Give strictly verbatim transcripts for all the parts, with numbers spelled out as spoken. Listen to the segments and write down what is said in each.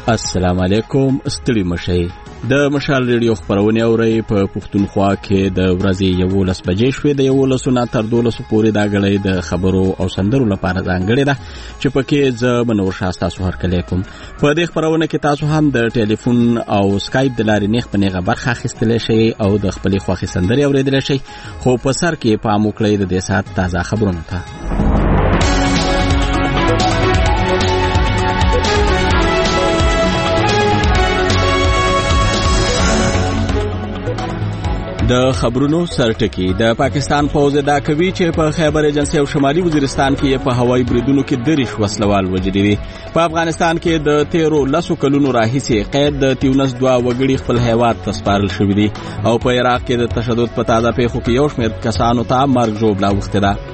السلام علیکم. ستړي مشئ. د مشال ریډیو خبرونه اورئ په پښتونخوا کې د ورځې یولس بجې شوې. د یولس نه تر دولس پورې دا غړې د خبرو او سندرو لپاره ځانګړې ده چې پکې ز منور شاستا سو هر کله کوم. په دې خبرونه کې تاسو هم د ټلیفون او سکایپ د لارې نیغ په نیغه برخه اخیستلی شئ او د خپلې خوښې سندرې اوریدلی شئ. خو په سر کې پام وکړئ د دې ساعت تازه خبرونو ته. د خبرونو سرټکی. د پاکستان فوج دا کوي چې په خیبر ایجنسی او شمالي وزیرستان کې په هوایي بریدونو کې دریش وسلوال وژلي دي. په افغانستان کې د تیرو لسو کلونو راهیسې قید د تیونس دوه وګړي خپل هیواد ته سپارل شوي دي او په عراق کې د تشدد په تازه پیښو کې یو شمېر کسانو ته مرګ ژوبله اوښتې ده.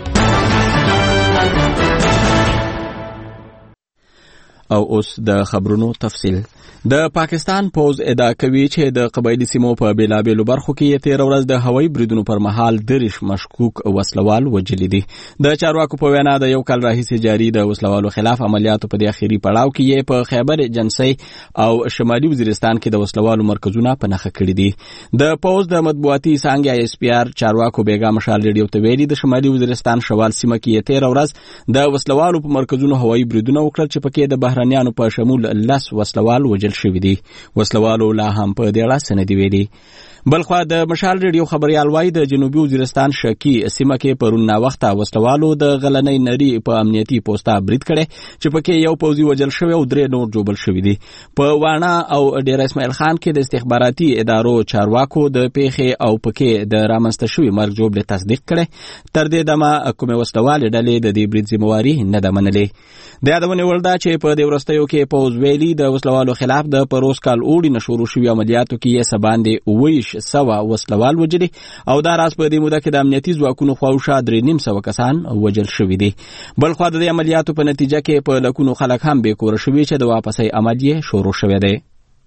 او اوس د خبرونو تفصیل. د پاکستان پوز ادعا کوي چې د قبایلی سیمو په بیلابیلو برخو کې تیر ورځ د هوایي بریدونو پر مهال دریش مشکوک وسلوال وژلي دي. د چارواکو په وینا د یو کال راهیسې جاري د وسلوالو خلاف عملیاتو په دې اخیری پړاو کې یې په خیبر ایجنسی او شمالي وزیرستان کې د وسلوالو مرکزونه په نښه کړي دي. د پوز د مطبوعاتي څانګې ای اس پی آر چارواکو بیګا مشال ریډیو ته ویلي د شمالي وزیرستان شوال سیمه کې تیر ورځ د وسلوالو په مرکزونو هوایي بریدونه وکړل چې پکې د بهرنیانو په شمول لس وسلوال وژل شوي دي. وسلوالو لا هم په دې اړه څه نه دي ویلي. بلخوا د مشال ریډیو خبريال وایي د جنوبي وزیرستان شکی سیمه کې پرون ناوخته وسلوالو د غلنۍ نری په امنیتي پوسټا برید کړي چې پکې یو پوځي وژل شوی او درې نور جوبل شوي دي. په وانا او ډیر اسماعیل خان کې د استخباراتي ادارو چارواکو د پیښې او پکې د رامنځته شوي مرګ جوبل تصدیق کړي. تر دې دمه کومه وسلوال ډلې د دې برید ذمہواری نه ده منلې. د یادونه ولدا چې په دې ورستیو کې پوز ویلي د وسلوالو خلاف د پروس کال اوړي نشورو شوی عملیاتو کې یې سباندې ویش سوا وسلوال وجلي او دا راز په دې موده کې د امنیتي ځواکونو خواوشا درې نیم سوه کسان وژل شوي دي. بلخوا د دې عملیاتو په نتیجه کې په لکونو خلک هم بېکوره شوي چې د واپسۍ عمل یې شروع شوی دی.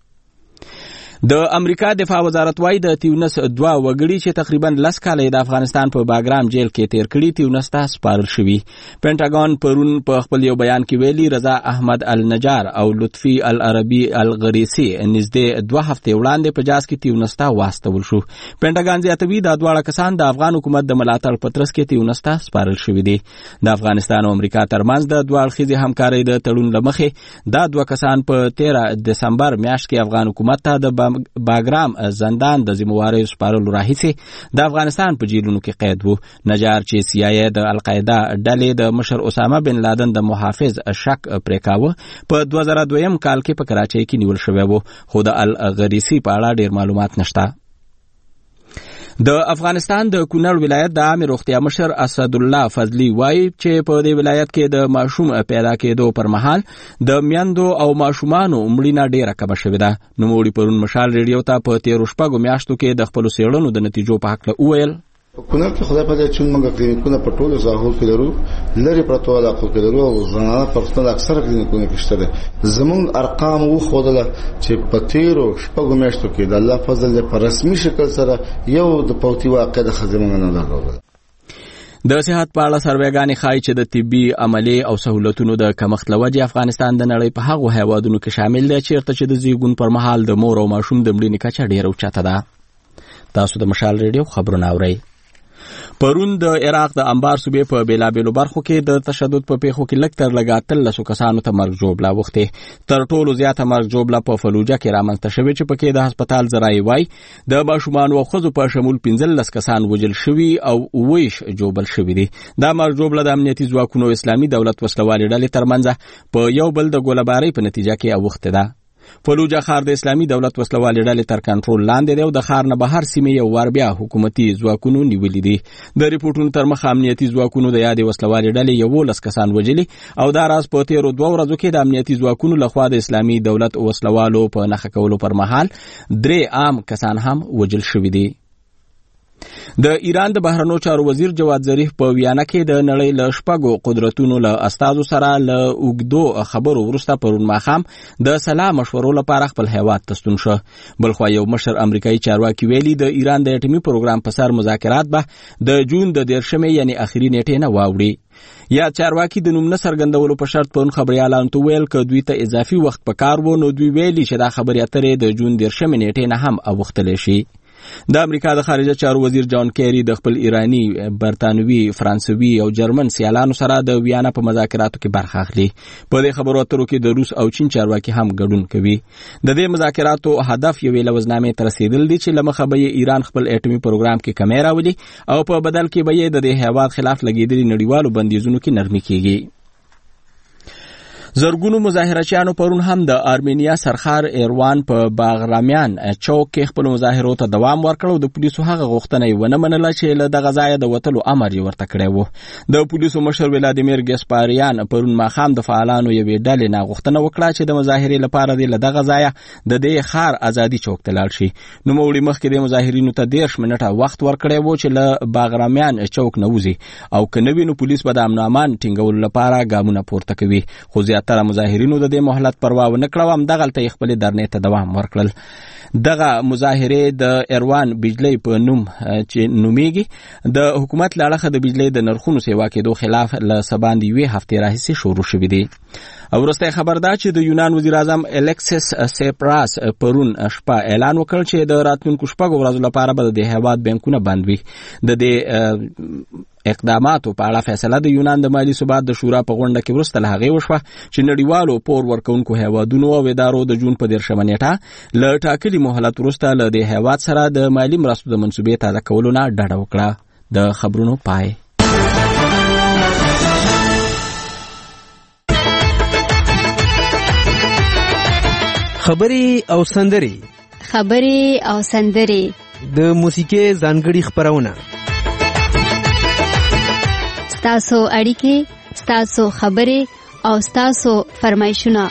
د امریکا دفاع وزارت وايي د تیونس دوه وګړي چې تقریبا لس کاله د افغانستان په باګرام جیل کې تیر کړي تیونس ته سپارل شوي. پینټاګون پرون په خپل یو بیان کې ویلي رضا احمد النجار او لطفي العربي الغریسي نږدې دوه هفتې وړاندې په جاز کې تیونس ته واستول شو. پینټاګون زیاتوي دا دواړه کسان د افغان حکومت د ملاتړ په ترڅ کې تیونس ته سپارل شوي دي. د افغانستان او امریکا ترمنځ د دوه اړخیزې همکارۍ د تړون له مخې دا دوه کسان په تیره دسمبر میاشت کې افغان حکومت ته د باګرام زندان د ذمہواری سپارلو راهیسې د افغانستان په جیلونو کې قید وو. نجار چې سی آی ای د القاعده ډلې د مشر اسامه بن لادن د محافظ شک پرې کاوه په دوه زره دویم کال کې په کراچۍ کې نیول شوی وو خو د الغریسی په اړه ډیر معلومات نشته. د افغانستان د کونړ ولایت د عامه روغتیا مشر اسد الله فضلی وایي چې په دې ولایت کې د ماشوم پیدا کېدو پر مهال د میندو او ماشومانو مړینه ډیره کمه شوې ده. نوموړي پرون مشال ریډیو ته په تیرو شپږو میاشتو کې د خپلو څېړنو د نتیجو په هکله وویل. په کونړ کې خدای په دې چې موږ کلینیکونه په ټولو ځایونو کې لرو لري پرتو علاقو کې لرو او زنانه په خپل اکثر کلینیکونه کې شته. زموږ ارقام وو خودله چې په تیرو شپږو میاشتو کې د الله فضل په رسمي شکل سره یو د پوتي واقع د خدمت نه لګول. د صحت په اړه سروېګانې ښایي چې د طبي عملي او سهولتونو د کمښت له وجې افغانستان د نړۍ په هغو هیوادونو کې شامل دی چیرته چې د زیږون پر مهال د مور او ماشوم د مړینې کچه ډېره اوچته ده. تاسو د مشال ریډیو خبرونه اورئ. پرون د عراق د انبار صوبې په بیلابیلو برخو کې د تشدد په پیښو کې لږ تر لږه اتلسو کسانو ته مرګ ژوبله اوښتې. تر ټولو زیاته مرګ ژوبله په فلوجه کې رامنځته شوې چې پکې د هسپتال ذرایع وایي د ماشومانو او ښځو په شمول پنځلس کسان وژل شوي او اوویش جوبل شوي دي. دا مرګ ژوبله د امنیتي ځواکونو اسلامي دولت وسلوالې ډلې ترمنځ په یو بل د ګولهبارۍ په نتیجه کې اوښتې ده. فلوجه ښار د اسلامي دولت وسلوالې ډلې تر کنټرول لاندې دی او د ښار نه بهر سیمې یو وار بیا حکومتي ځواکونو نیولي دي. د ریپورټونو تر مخه امنیتي ځواکونو د یادې وسلوالې ډلې یولس کسان وژلي او دا راز په تیرو دوه ورځو کې د امنیتي ځواکونو لخوا د اسلامي دولت وسلوالو په نښه کولو پر مهال درې عام کسان هم وژل شوي دي. د ایران د بهرنیو چارو وزیر جواد ظریف په ویانا کې د نړۍ له شپږو قدرتونو له استازو سره له اوږدو خبرو وروسته پرون ماښام د سلا مشورو لپاره خپل هیواد ته ستون شو. بلخوا یو مشر امریکایي چارواکي ویلي د ایران د اټومي پروګرام په سر مذاکرات به د جون د دېرشمې یعنی اخري نیټې نه واوړي. یا چارواکي د نوم نه څرګندولو په شرط پرون خبريالانو ته ویل که دوی ته اضافي وخت پکار و نو دوی ویلي چې دا خبرې اترې د جون دیرشمې نیټې نه هم اوښتلی شي. د امریکا د خارجه چارو وزیر جان کیری د خپل ایرانی، برتانوي، فرانسوي او جرمن سیالانو سره د ویانا په مذاکراتو کې برخه اخلي. په دې خبرو اترو کې د روس او چین چارواکي هم ګډون کوي. د دې مذاکراتو هدف یوې لوزنامې ته رسیدل دي چې له مخه به ایران خپل اټومي پروګرام کې کمی راولي او په بدل کې به یې د دې هیواد خلاف لګېدلي نړیوالو بندیزونو کې نرمي کیږي. زرګونو مظاهرچیانو پرون هم د آرمینیا سرخار ایروان په باغرامیان چوک کې خپل مظاهرو ته دوام ورکړ او د پولیسو هغه غوښتنه یې ونه منله چې له دغه ځایه د وتلو امر یې ورته کړی و. د پولیسو مشر ولادیمیر ګسپاریان پرون ماښام د فعالانو یوې ډلې نه غوښتنه وکړه چې د مظاهرې لپاره دې له دغه ځایه د دې ښار ازادي چوک ته لاړ شي. نوموړي مخکې د مظاهرینو ته دېرش منټه وخت ورکړی و چې له باغرامیان چوک نه وځي او که نه وي نو پولیس به د امن امان ټینګولو لپاره ګامونه پورته کوي. خو زیاتره مظاهرینو د دې مهلت پروا ونه کړه او همدغلته یې خپلې درنې ته دوام ورکړل. دغه مظاهرې د ایروان بجلی په نوم چې نومیږي د حکومت له اړخه د بجلی د نرخونو سیوا کېدو خلاف له سباندې یوې هفتې راهیسې شروع شوي دي. وروستی خبر دا چې د یونان وزیر اعظم الیکسیس سیپراس پرون شپه اعلان وکړ چې د راتلونکو شپږو ورځو لپاره به د هیواد بانکونه بند وي. د دې اقداماتو په اړه فیصله د یونان د مالی ثبات د شورا په غونډه کې وروسته له هغې وشوه چې نړیوالو پور ورکوونکو هیوادونو او ادارو د جون په دېرشمه نیټه له ټاکلي مهلت وروسته له دې هیواد سره د مالي مرستو د منصوبې تازه کولو نه ډډه وکړه. د خبرونو پای. خبرې او سندرې خبرې او سندرې د موسیقۍ ځانګړي خپرونه. ستاسو اړیکې، ستاسو خبرې او ستاسو فرمایشونه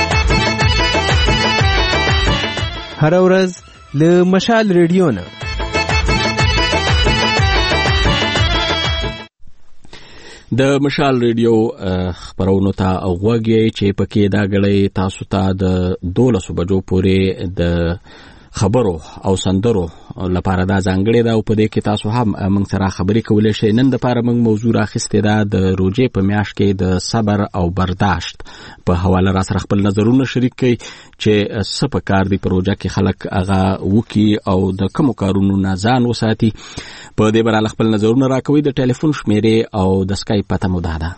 هر ورځ له مشال ریډیو نه. د مشال ریډیو خبرونو ته غوږ یې چې پکې دا غړی تاسو ته د دولسو بجو پورې د خبرو او سندرو لپاره دا ځانګړې ده او په دې کې تاسو هم موږ سره خبرې کولی شئ. نن دپاره موږ موضوع راخیستې ده د روژې په میاشت کې د صبر او برداشت په حواله را سره خپل نظرونه شریک کړئ چې څه پکار دي په روژه کې خلک هغه وکړي او د کومو کارونو نه ځان وساتي. په دې باره خپل نظرونه راکوئ. د ټلیفون شمیرې او د سکایپ پته مو دا ده.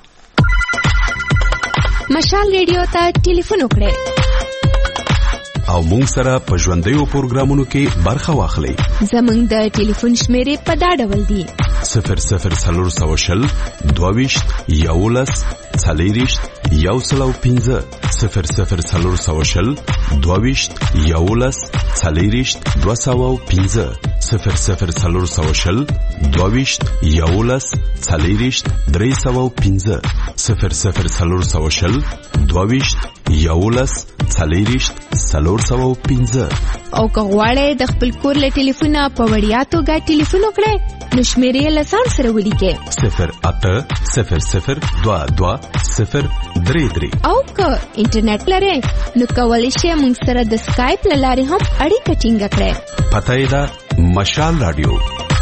مشال ریډیو ته ټلیفون وکړئ او مونږ سره په ژوندیو پروګرامونو کې برخه واخلئ. زمونږ د ټلیفون شمیرې په دا ډول دي: صفر صفر څلور سوه شل دوه ویشت یولس څلېرویشت یو سل او پنځه صفر صفر څلور سوه شل دوه ویشت یولس څلېرویشت دوه سوه او پنځه صفر صفر څلور سوه شل دوه ویشت یولس څلېرویشت درې سوه او پنځه صفر صفر څلور سوه شل دوه ویشت یولس څلېرویشت څلور سوه او پنځه. او که غواړئ د خپل کور له ټلیفونه په وړیا توګه ټلیفون وکړئ نو شمیرې له ځان سره ولیکئ: صفر اته صفر صفر دوه دوه صفر درې درې. او که انټرنیټ لرئ نو کولی شئ موږ سره د سکایپ له لارې هم اړیکه ټینګه کړئ. پته یې ده مشال راډیو.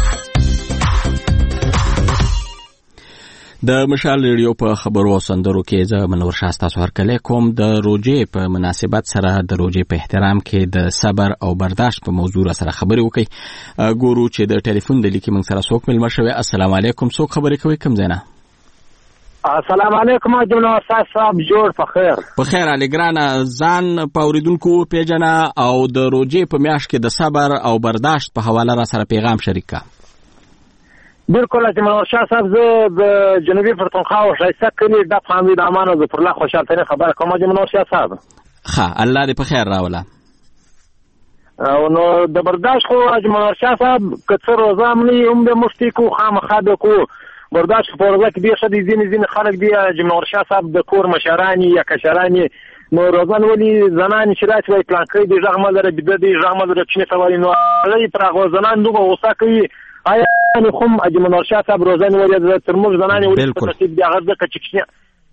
د مشال ریډیو په خبرو او سندرو کې زه منور شاه ستاسو هرکلی کوم. د روژې په مناسبت سره د روژې په احترام کې د صبر او برداشت په موضوع سره خبرې وکړئ. ګورو چې د ټلیفون د لیکې موږ سره څوک مېلمه شوی. السلام علیکم. څوک خبرې کوي کوم ځای نه؟ السلام علیکم جناب استاد صاحب. جوړ په خیر. په خیر علي ګرانه. ځان په اوریدونکو پیژنه او د روژې په میاشت کې د صبر او برداشت په حواله را سره پیغام شریک کا. بالکل جناب شاه صاحب، زه د جنوبي پښتونخوا او ښایسته کلي د حمید امان او ظفر الله خوشحال ترین خبره کوم جناب شاه صاحب. ښه الله دې په خیر راوله. او نو د برداشت خو جناب شاه صاحب که څه روزه ملي هم د مفتي کو خامخا د کو برداشت په روزه کې ډېر ښه دي. ځینې ځینې خلک دي جناب شاه صاحب د کور مشران یا کشران نو روزان ولي زنان چې راځي وای پلان کوي د ژغ مل لري د دې ژغ مل لري چې سوالي نو لري پر هغه زنان دغه غوسه کوي. آیا خو اجمل شاه صاحب روزان ولې تر موږ زنانه ولې په ترتیب دی هغه ځکه چې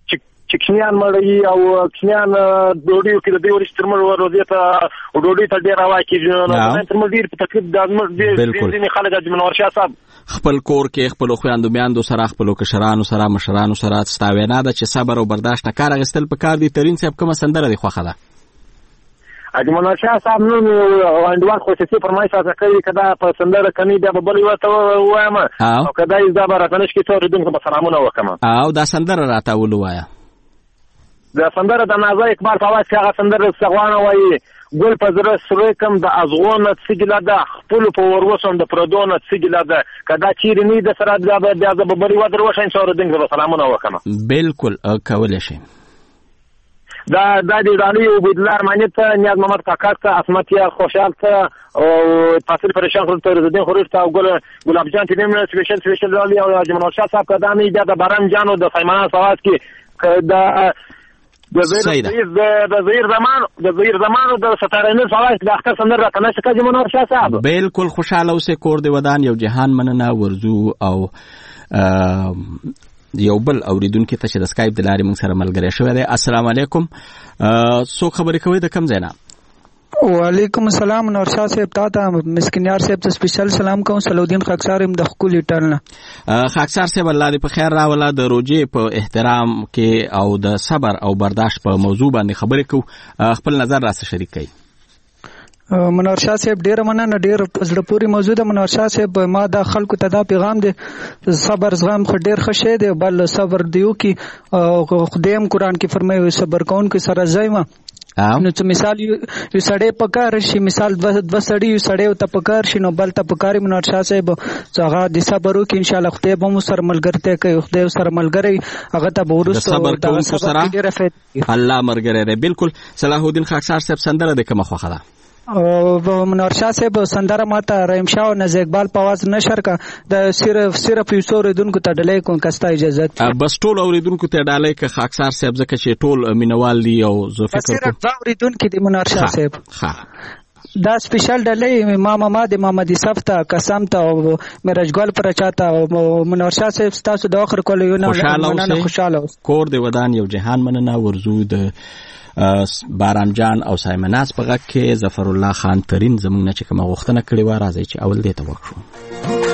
چې کښنیان مړی او کښنیان ډوډۍ کې د دې ورځ تر مړ ورځې ته ډوډۍ ته ډیر واکې نو تر مړ ډیر په تکلیف د ډیر ځینې خلک د منور شاه صاحب خپل کور کې خپل خويندو میاندو سره خپل کشرانو سره مشرانو سره ستاوینا ده چې صبر او برداشت نه کار غستل په کار دي. ترين صاحب کومه سندره دی خوخه ده د منور شاه صاحب نو انډوان خصوصي فرمایش راکړي کدا په سندره کني بیا به بل وته وایم او کدا یې زبر راکنش کې تور دونکو په سلامونه وکم او دا سندره راته ولوایا دا سندره د نازا اقبال په واس هغه سندره سغوانه وایي ګل په زړه سره کم د ازغونه سګلا ده خپل په وروسم د پردونه سګلا ده کدا چیرې نه د سره د بیا د ببري ودر وشین تور دونکو په سلامونه وکم بالکل کول شي دا د دې رالي عبدالله ارمانی ته نیاز محمد کاکا ته اسمتیا خوشحال ته او فاصل پریشان خپل تر دې خورش ته ګل ګلاب جان ته نیم سپیشل سپیشل رالي او جمال شاه صاحب کدا نه بیا د باران جانو د سیمانه سواز کې دا د زیر د زیر زمان د زیر زمان د ستارنه سواز د اختر سندر راکنه چې جمال شاه صاحب بالکل خوشاله اوسه کور دی ودان یو جهان مننه ورزو او یو بل اوریدونکو ته چې د سکایپ د لارې موږ سره ملګری شوی دی. السلام علیکم څوک خبرې کوي د کوم ځای نه؟ وعلیکم السلام نور شاه صاحب تاسو مسکینیار صاحب ته سپیشل سلام کوم. صلاح خاکسار يم د خپل ټرنه خاکسار صاحب الله دې په خیر راولا. د روزې په احترام کې او د صبر او برداشت په موضوع باندې خبرې کوو خپل نظر را سره شریک کړئ. منور شاه صاحب ډیر مننه ډیر پزړه پوری موضوع ده. منور شاه صاحب ما د خلکو ته دا پیغام دی صبر زغم خو ډیر ښه دی بل صبر دیو کی خدایم قران کې فرمایي صبر کون کې سره زایما نو چې مثال یو سړی پکار شي مثال دو سړی یو سړی ته پکار شي نو بل ته پکاري. منور شاه صاحب هغه د صبر وکي ان شاء الله خدای به مو سره ملګرته کوي خدای سره ملګری هغه ته به ورسته صبر کوونکو سره الله مرګره دی. بالکل صلاح الدین خاکسار صاحب سندره د کومه خوخه ده؟ او منور شاه صاحب سندره ماته رحیم شاه او نزیک بال په आवाज نشر کا د صرف صرف یو څو اوریدونکو ته ډلې کوم کستا اجازه بس ټول اوریدونکو ته ډالې ک خاکسار صاحب ځکه چې ټول مینوال دي او زه فکر کوم صرف اوریدونکو دي منور شاه صاحب ها دا سپیشل ډلې ماما ما د محمد یوسف ته قسم ته او میراج ګل پر چاته منور شاه صاحب تاسو د اخر کول یو نه خوشاله کور دی ودان یو جهان مننه ورزو د باران جان او سایمناس په غږ کې ظفر الله خان ترين زموږ نه چې کومه غوښتنه کړې و راځي چې اول دې ته وکړو.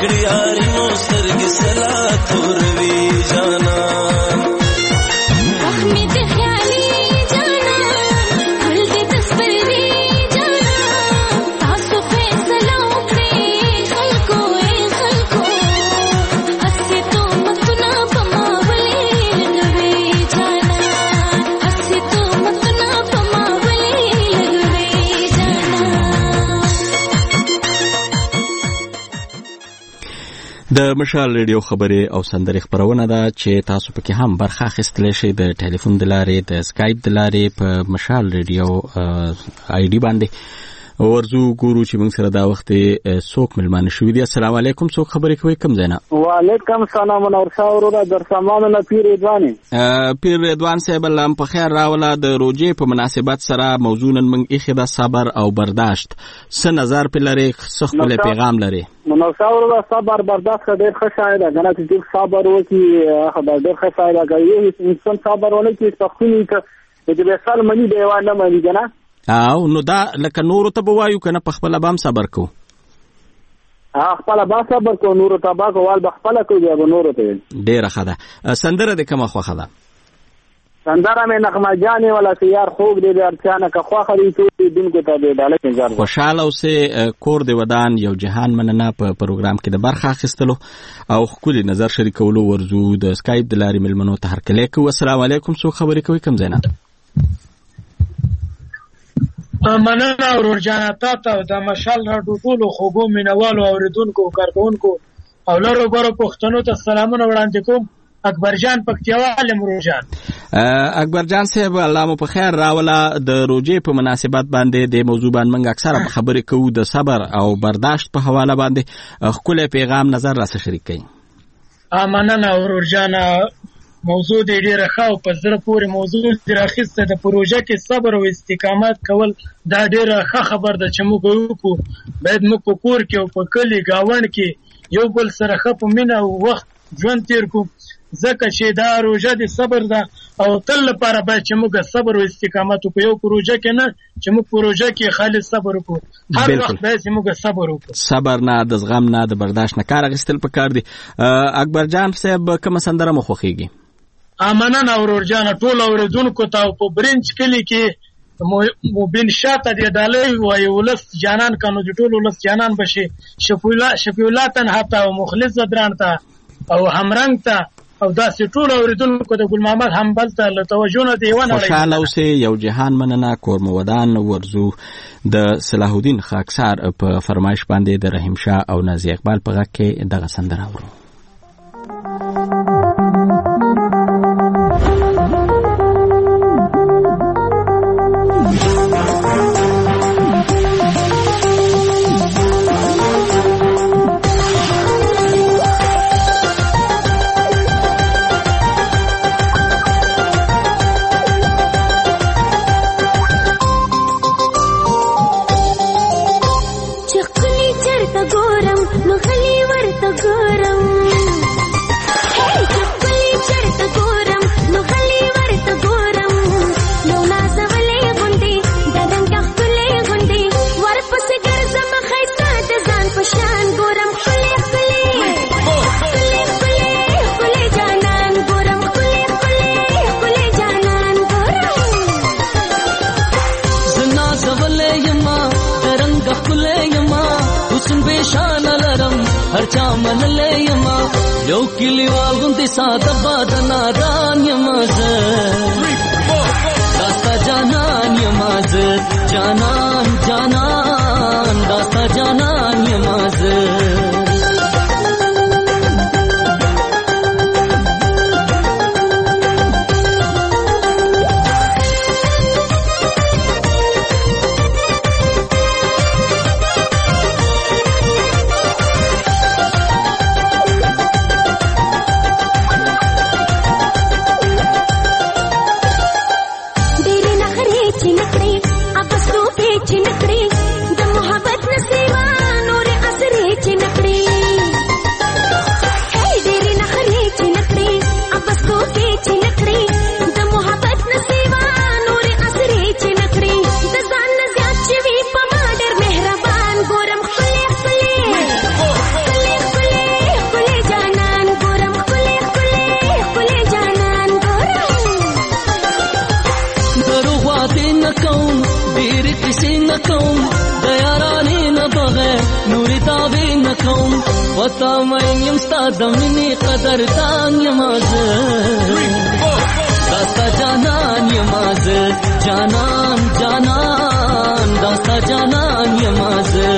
کړی یاري نو سترګې سلا توروي جانا زخمي د خیالي جانا ګل دې تصویري جانا تاسو فیصله وکړئ خلکو ای خلکو اسې تو متونه په ما ولې لګوي جانا اسې تو متونه په ما ولې لګوي جانا. د مشال ریډیو خبرې او سندرې خبرونه ده چې تاسو پکې هم برخه اخیستلی شئ د ټلیفون د لارې د سکایپ د لارې په مشال ریډیو آی ډي باندې. ورځو ګورو چې موږ سره دا وخت څوک ملمانه شوي دي. السلام علیکم، څوک خبرې کوي، کوم ځای نه؟ وعلیکم السلام نورشاه وروره در سامان نه پیر رضوان پیر رضوان صاحب الله په خیر راوله. د روژې په مناسبت سره موضوع نن موږ ایښې ده صبر او برداشت. څه نظر پې لرې، څه ښکلی پیغام لرې؟ نورشاه وروره صبر برداشت ډېر ښه شی ده که نه چې څوک صبر وکړي ډېر ښه شی ده. که یو انسان صبر ونه کړي پښتون یې که د بېسال مني دی یوه نه مني که نه او نو دا لکه نورو ته به وایو که نه په خپله به هم صبر کوو؟ خپله به صبر کوو، نورو ته به کوو، به خپله کوو بیا به نورو ته. ډېره ښه ده. سندره دې کومه خوښه ده؟ سندره مې نغمه جانې والا چې یار خوږ دی د هر چا نه که خوښه دی ټول لیدونکو ته د ډالۍ انتظار ده. خوشحاله اوسې، کور دې ودان، یو جهان مننه په پروګرام کې د برخه اخیستلو او ښکلي نظر شریکولو. ورځو د سکایپ د لارې مېلمنو ته هرکلی کوو. السلام علیکم، څوک خبرې کوي، کوم ځای نه؟ مننه ورور جانه تا ته د مشال راډیو ټولو خوږو مینوالو اورېدونکو کارکوونکو او لرو برو پښتنو ته سلامونه وړاندې کوم. اکبر جان پکتیوال مرور جان. اکبر جان صاحب الله مو په خیر راوله. د روژې په مناسبت باندې د موضوع باندې موږ اکثره خبرې کوو د صبر او برداشت په حواله باندې. ښکلی پیغام نظر راسره شریک کړئ. مننه ورور جانه، موضوع دې ډېره ښه او په زړه پورې موضوع دې راخیسته. د پروژه کې صبر او استقامت کول دا ډېره ښه خبر ده چې موږ وکړو. باید موږ په کور کې او په کلي ګاونډ کې یو بل سره ښه په مینه او وخت ژوند تېر کړو، ځکه چې دا روژه د صبر ده او تل لپاره باید چې موږ صبر او استقامت وکړو. یو پروژه کې نه چې موږ پروژه کې خالص صبر وکړو، هر وخت باید چې موږ صبر وکړو. صبر نه، د زغم نه، د برداشت نه کار اخیستل پکار دي. اکبر جان صاحب کومه سندره مو خوښیږي؟ مننه ورور جانه ټول اورېدونکو ته. په برنج کلي کې مبین شاته د ډالۍ وایي ولس جانان که نو د ټول ولس جانان بشي. شفیع الله تنها ته او مخلص زدران ته او همرنګ ته او داسې ټول اورېدونکو د ګل محمد حنبل ته له توجه نه دی ونه. خوشحاله اوسئ، یو جهان مننه. کور مو ودان. ورځو د صلاح الدین خاکسار په فرمایش باندې د رحیم شاه او نازي اقبال په غږ کې دغه سندره اورو. یو کلیوال غوندې ساده باد نادان یما زه داستا جانان یما زه جانان جانان داستا جانان یما زه کوم وتا مې یم ستا د مینې قدردان یم زه داستا جانان یم زه جانان جانان داستا جانان یم زه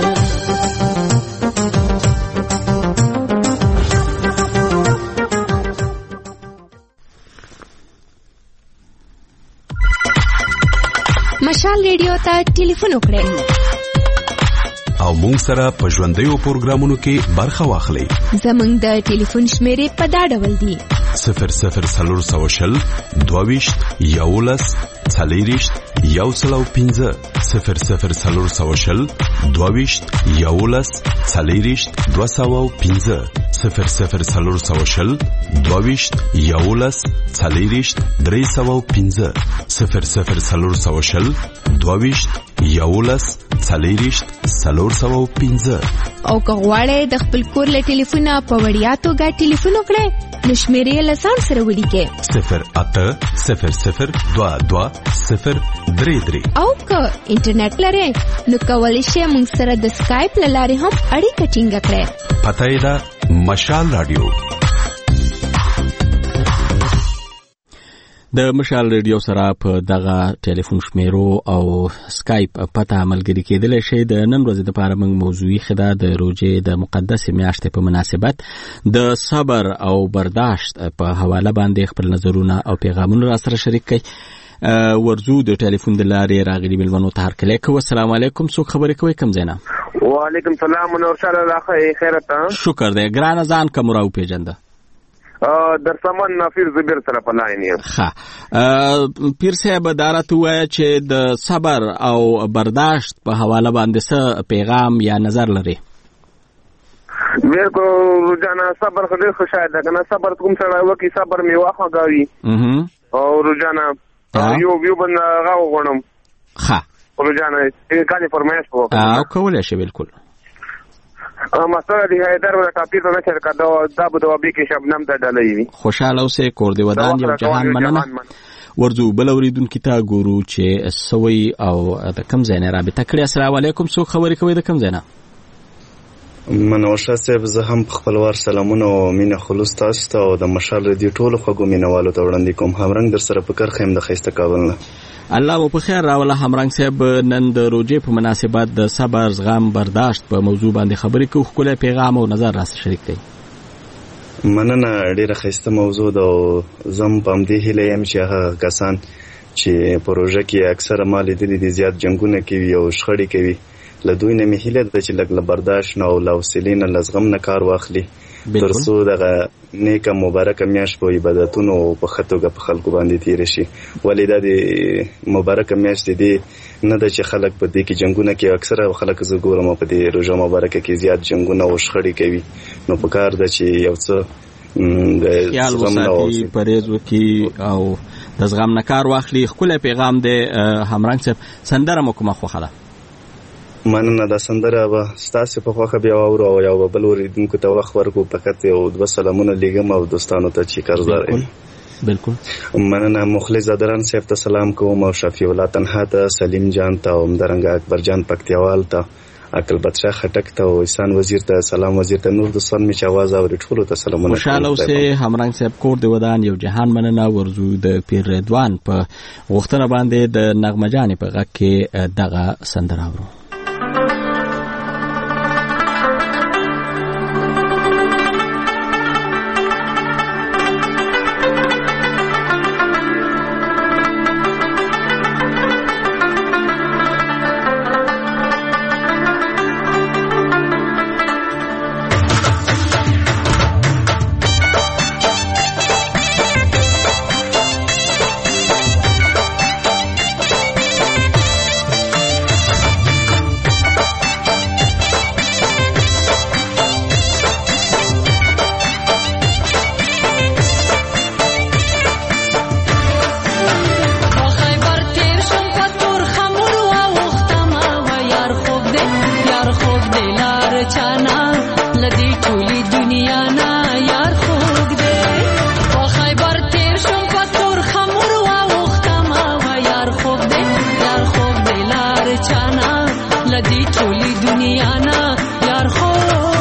مشال ریډیو ته ټلیفون وکړئ او مونږ سره په ژوندیو پروګرامونو کې برخه واخلئ. زمونږ د ټلیفون شمیرې په دا ډول دي: صفر صفر څلور سوه شل دوه ویشت یولس څلېرویشت یو سل او پنځه صفر صفر څلور سوه شل دوه ویشت یولس څلېرویشت دوه سوه او پنځه صفر صفر څلور سوه شل دوه ویشت یولس څلېرویشت درې سوه او پنځه صفر صفر څلور سوه شل دوه ویشت یولس څلېرویشت څلور سوه او پنځه. او که غواړئ د خپل کور له ټلیفونه په وړیا توګه ټلیفون وکړئ نو شمیرې له ځان سره ولیکئ: صفر اته صفر صفر دوه دوه صفر درې درې. او که انټرنیټ لرئ نو کولی شئ موږ سره د سکایپ له لارې هم اړیکه ټینګه کړئ. پته یې ده مشال رادیو. د مشال ریډیو سره په دغه ټلیفون شمیرو او سکایپ پته ملګری کېدلی شي. د نن ورځې دپاره موږ موضوعي خده د روژې د مقدسې میاشتې په مناسبت د صبر او برداشت په حواله باندې خپل نظرونه او پیغامونه را سره شریک کړئ. ورځو د ټلیفون د لارې راغلي مېلمنو ته هرکلی کوو. السلام علیکم. څوک خبرې کوئ؟ کوم ځای نه؟ وعلیکم سلام. منور شاه الله خیرته. شکر دی. ګرانه ځان کوم را وپېژنده؟ در سامان نافیر زبیر سره په لاین یم. ښه پیر صاحب دا راته ووایه چې د صبر او برداشت په حواله باندې څه پیغام یا نظر لري؟ بالکل روزانه صبر خو ډېر ښه شی ده که نه. صبر کوم سړی وکړي صبر میوه خوږوي. او روزانه یو یو بند هغه وغواړم ښه روزانه کالي فرمایش په وکړم او کولی شي. بالکل مسله دی حیدر ولا ټاپیر نه چې دا دا به دوابې کې شبنم ته ډالۍ وي. خوشاله اوسئ. کور دی ودان یو جهان مننه. ورځو بل اوریدونکي ته ګورو چې سوی او د کوم ځای نه رابطه کړې. السلام علیکم. څوک خبرې کوئ د کوم ځای نه؟ منور شاه صاحب، زه هم په خپلوار سلامونه او مینه خلوص تاسو ته او د مشال ریډیو ټولو خوږو مینوالو ته وړاندې کوم. همرنګ در سره په کرخ یم د ښایسته کابل نه. الله مو په خیر راوله. همرنګ صاحب نن د روژې په مناسبت د صبر زغم برداشت په موضوع باندې خبرې کوو. ښکلی پیغام او نظر راسره شریک کړئ. مننه. ډېره ښایسته موضوع ده او زه هم په همدې هیله یم چې هغه کسان چې په روژه کې اکثره ما لیدلي دي زیات جنګونه کوي او شخړې کوي، له دوی نه مې هیله ده چې لږ له برداشت نه او له حوصلې نه له زغم نه کار واخلي تر څو دغه نیکه مبارکه میاشت په عبادتونو او په ښه توګه په خلکو باندې تېره شي. ولې دا د مبارکه میاشت دې نه ده چې خلک په دې کې جنګونه کوي. اکثره خلک زه ګورم په دې روژه مبارکه کې زیات جنګونه او شخړې کوي. نو په کار ده چې یو څه د زغم نه وسي، پرهیز وکړي او د زغم نه کار واخلي. ښکلی پیغام دی. همرنګ صاحب سندره مو کومه خوښه ده؟ مننه. دا سندره به ستاسو په خوښه بیا واورو او یو بل اوریدونکو ته وخت ورکړو. فقط یو دوه سلامونه لیږم او دوستانو ته چې قرضدار یم. بالکل مننه. مخلص زادران صاحب ته سلام کوم او شفیع الله تنها ته، سلیم جان ته او همدارنګه اکبر جان پکتیوال ته، عقل بادشاه خټک ته او احسان وزیر ته سلام. وزیر ته نور دوستان مې چې आवाज اوري ټولو ته سلامونه. خوشاله اوسئ. همرنګ صاحب کور دی ودان یو جهان مننه. ورځو د پیر رضوان په غوښتنه باندې د نغمه جانې په غږ کې دغه سندره اورو. ټولې دنیا نه یار خو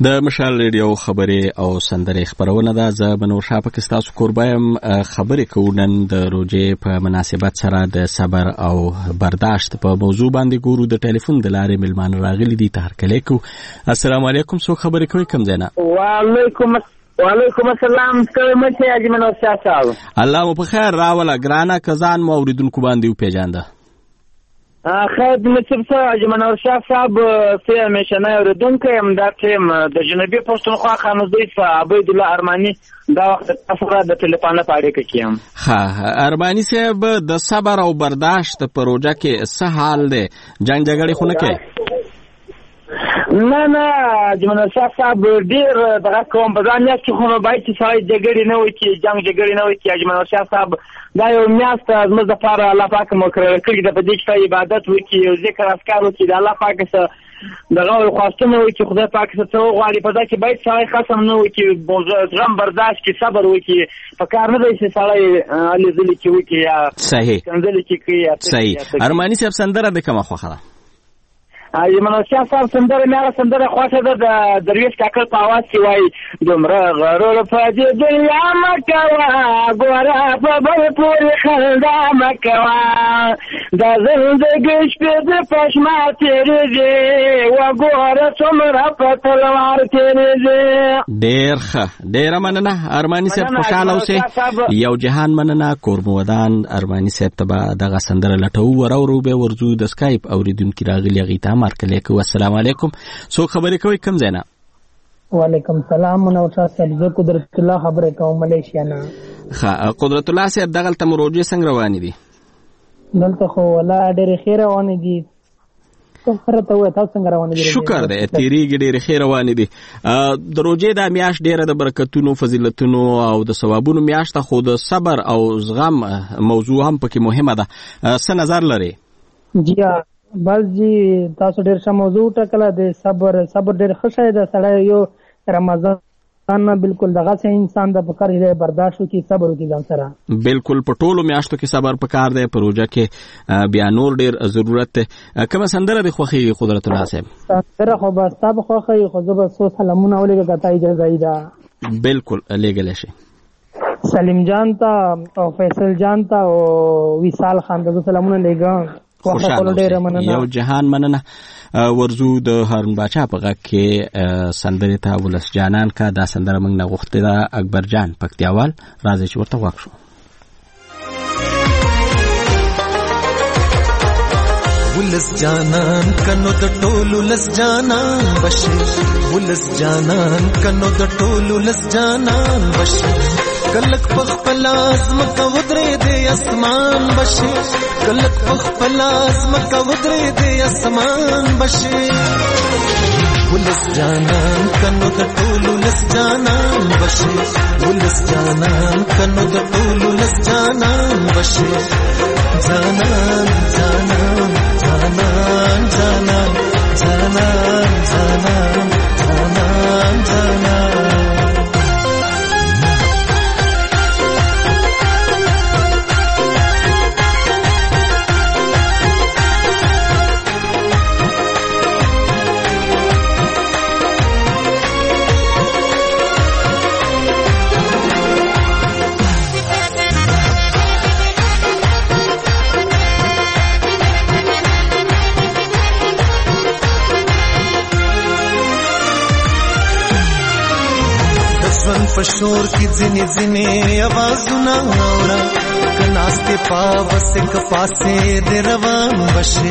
د مشال ریډیو خبرې او سندرې خبرونه ده. زه بنور شاه پکې ستاسو کوربه یم. خبرې کوو نن د روژې په مناسبت سره د صبر او برداشت په موضوع باندې ګورو. د ټلیفون د لارې مېلمانه راغلي دي، تهرکلی کوو. السلام علیکم، څوک خبرې کوي، کوم ځای نه؟ وعلیکم وعلیکم السلام. ستړی مه شئ حاجي منور شاه صاحب. الله مو په خیر راوله. ګرانه که ځان مو اورېدونکو باندې وپېژانده. خیر نصیب صاحب، حاجي منور شاه صاحب زه همیشنی اورېدونکی یم. دا ټیم د جنوبي پښتونخوا خانزۍ څخه عبیدالله ارماني دا وخت تاسو سره د ټلیفون په اړیکه کې یم. ښه ارماني صاحب، د صبر او برداشت په پروژه کې څه حال دی؟ جنګ جګړې خو نه کوي؟ نه نه حاجي منور شاه صاحب ډېر دغه کوم په ځان میاشت کې خو نو باید چې سړی جګړې نه وکړي، جنګ جګړې نه وکړي. حاجي منور شاه صاحب دا یو میاشت زموږ دپاره الله پاک مقرره کړې ده، په دې کې عبادت وکړي، یو ذکر اذکار وکړي، د الله پاک څخه دغه خواستونه وکړي، خدای پاک څخه څه وغواړي. په دا کې باید سړی خصم نه وکړي، زغم برداشت کړي، صبر وکړي. په کار نه دی چې سړی هلې ځلې کې وکړي یا صحیح کنځلې کې کوي. صحیح. ارماني صاحب سندره د کومه خوښه ده؟ حاجي منور شاه صاحب سندره مې هغه سندره خوښه ده د درویش کاکړ په اواز کې وایي: دومره غرور په دې دنیا مه کوه، ګوره په بل پورې خندا مه کوه، دا زندګي شپې د پشمه تېرېږي، وګوره څومره په تلوار تېرېږي. ډېر ښه، ډېره مننه ارماني صاحب، خوشحاله اوسئ. یو جهان مننه. کورمودان ارماني صاحب ته به دغه سندره لټوو. ورو ورو به ورځو. د سکایپ اورېدونکي راغلي، هغې ته مارکلی کوو. السلام علیکم، څوک خبرې کوي، کوم ځای نه؟ وعلیکم سلام منور شاه صاحب، زه قدرت الله خبرې کوم ملیشیا نه. ښه قدرت الله صاحب، دغلته مو روژې څنګه روانې دي؟ دلته خو والله ډېرې ښې روانې دي. شکر دی، تیریږي، ډېرې ښې روانې دي. د روژې دا میاشت ډېره د برکتونو، فضیلتونو او د ثوابونو میاشت ده، خو د صبر او زغم موضوع هم پکې مهمه ده. څه نظر لري؟ جی بس جی تاسو ډېر ښه موضوع ټاکله. د صبر صبر ډېر ښه شی ده. سړی یو رمضان نه بالکل دغسې انسان د پکار دی برداشت وکړي، صبر وکړي ځان سره. بالکل په ټولو میاشتو کې صبر پکار دی. په روژه کې بیا نور ډېر ضرورت دی. کومه سندره دې خوښېږي قدرت الله صاحب؟ سندره خو به ستا به خوښوي، خو زه به څو سلامونه ولېږه که تا اجازه یې ده. بالکل لیږلی شي. سلیم جان ته او فیصل جان ته او وصال خان ته زه سلامونه لیږم. یو جهان مننه. ورزو د هارون باچا په غږ کې سندرې ته ولس جانان کا دا سندره موږ نه غوښتې ده. اکبر جان پکتیاوال، راځي چې ورته غوږ شو. ولس جانان کنو د ټولو لس جانان بشي، ولس جانان کنو د ټولو لس جانان بشي. کلک پخپل ازمکه ودرې دې اسمان بشي، کلک پخپل ازمکه ودرې دې اسمان بشي. ولس جانان کنو د ټولو لس جانان بشي، ولس جانان کنو د ټولو لس جانان بشي. جانان جانان جانان جانان جانان جانان جانان جانان. پشور کی ځینې ځینې آوازونه اورا، کناسته پاوسه کپاسه د روان بشي.